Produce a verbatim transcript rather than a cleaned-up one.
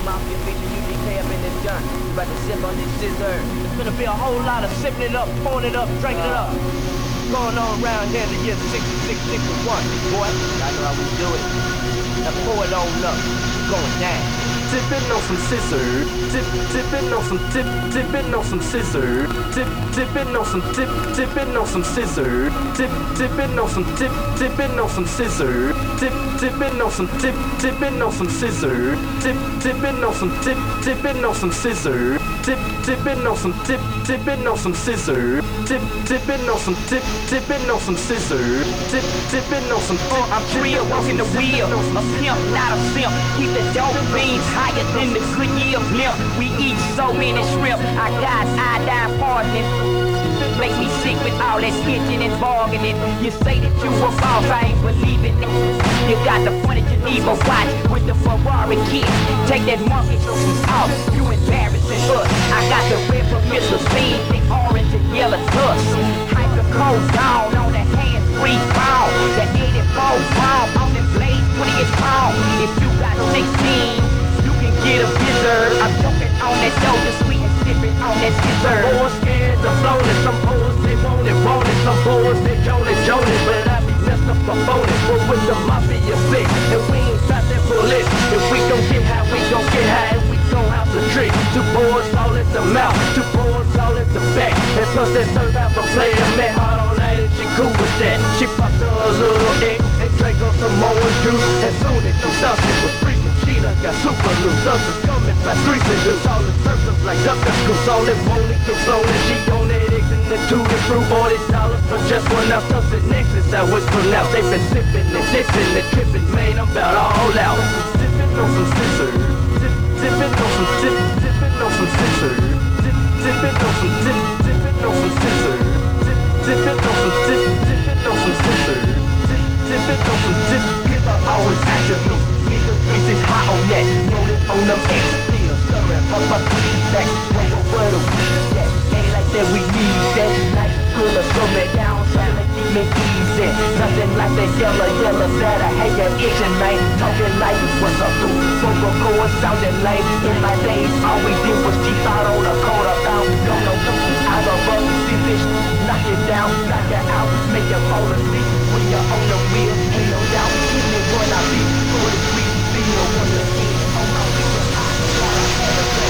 Mafia feature U D K up in this gun. You about to sip on this scissor. There's gonna be a whole lot of sipping it up, pouring it up, drinking it up. Going on around here in the year sixty-six, sixty-one, boy. I know how we do it. Now pour it on up. Going down. Tipping on some scissor, tip, tipping on some tip, tipping on some scissor, tip, tipping on some tip, tipping on some scissor, tip, tipping on some tip, tipping on some scissor, tip, tipping on some tip, tipping on some scissor, tip, tipping on some tip, tipping on some scissor, tip, tipping on some tip, tipping on some scissor, tip, tipping on some tip, tipping on some scissor, tip, tipping on some. Oh, I'm real, walking the wheel, a pimp, not a simp. Keep the dope beans higher than the cookie of limp. We eat so many shrimp, I got iodine poisoning. Make me sick with all that sketching and bargaining. You say that you a boss, I ain't believing it. You got the funny Geneva watch with the Ferrari kit. Take that monkey off, you embarrassing us. I got the red from Mississippi, the orange and yellow tusk. Hyper cold down on the hands-free phone. The eighty-four bomb on the blade, twenty inch pound. If you got sixteen, you can get a blizzard. I'm choking on that doja sweet and sipping on that scissor. Some boys scared to blow it, some boys they want it, want it. Some boys they joan it, joan it, but I be messed up for phony. But with the mafia sick, and we ain't got that bullet. If we gon' get high, we gon' get high, and we gon' have to trick. Two boys all at the mouth, two boys all at the back, and plus that serve out for player man hard all night, and she cool with that. She popped her a little egg and drank up some orange juice. As soon as she thought she was freaking, she done got super loose. Others coming by streets and just all the circles like duckers. Cause all it won't it, cause on it, she on that eggs and the two and fruit, forty dollars for just one ounce. Cause the next is how it's pronounced. They been sipping and dissing and tripping, man, I'm about all out. Tipping on some scissor, tip, tipping on some tip, tipping on some scissor, tip, tipping on some tip, tipping on some scissor, tip, tipping on some tip, tipping on some scissor, tip, tipping on some tip. Give her always attribute. Nigga, this is hot on that. Roll it on them X pills, stirring up my back. Wait, where the weed at? Ain't like that, we need that. Nice cooler, throw me down, trying to keep me easy. Nothing like that yellow, yellow that I hate that itching, man. Talking like what's up, dude? Smoke a core, sounding lame. In my days, all we did was cheap out on a quarter pound. Don't know, I go up, see this, knock it down, knock it out, make you fall asleep. When you're on the wheel, ain't no doubt. Give me one, I be for the sweet, feel one to see. Oh, no, I gotta have a